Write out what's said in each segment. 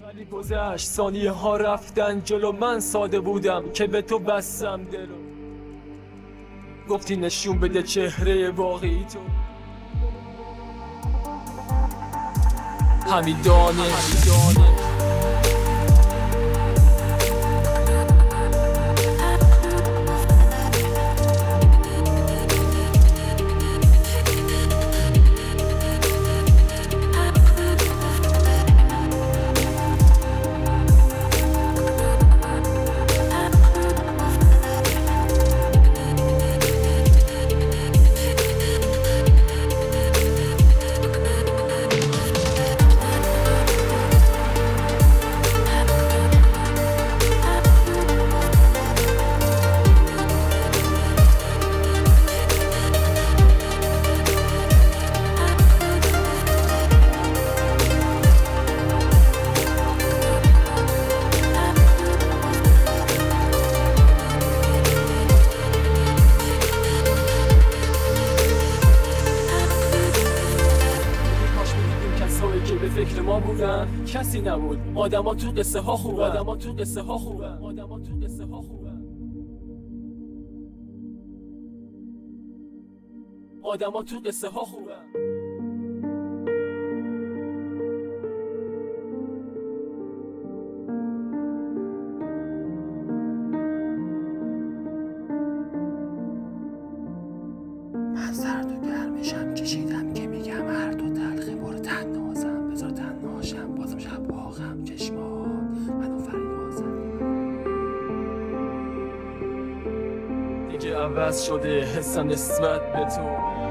ولی گذشت ثانیه ها رفتن جلو، من ساده بودم که به تو بستم دلو. گفتی نشون بده چهره واقعی تو، حمیدانه به فکر ما بودن کسی نبود. آدما تو قصه ها خوبه، آدما تو قصه ها خوبه، آدما تو قصه ها خوبه، آدما تو قصه ها خوبه. من سرد و گرمشم کشیدم که میگم هر دو تلخه برو تنهازم بذار تنهاشم بازم شب واقعم چشمات منو فریازم. دیگه عوض شده حسم نسبت به تو،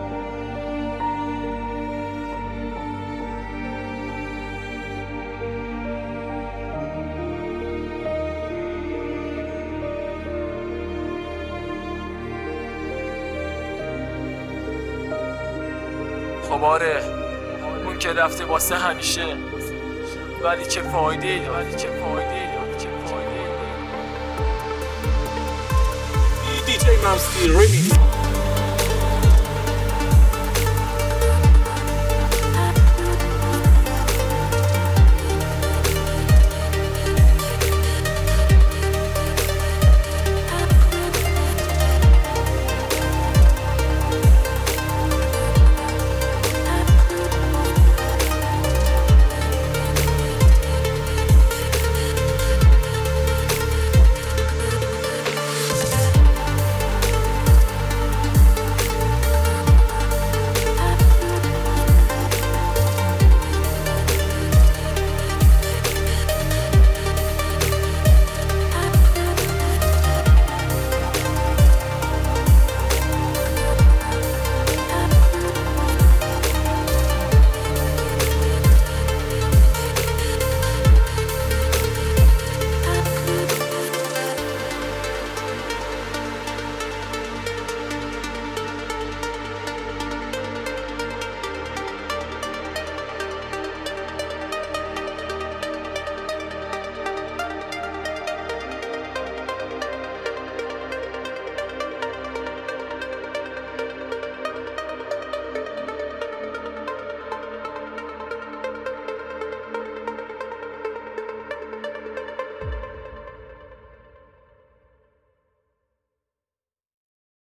خب آره اون که رفته واسه همیشه، ولی چه فایده داره، ولی چه فایده داره، چه فایده داره. DJ Mamski Remix.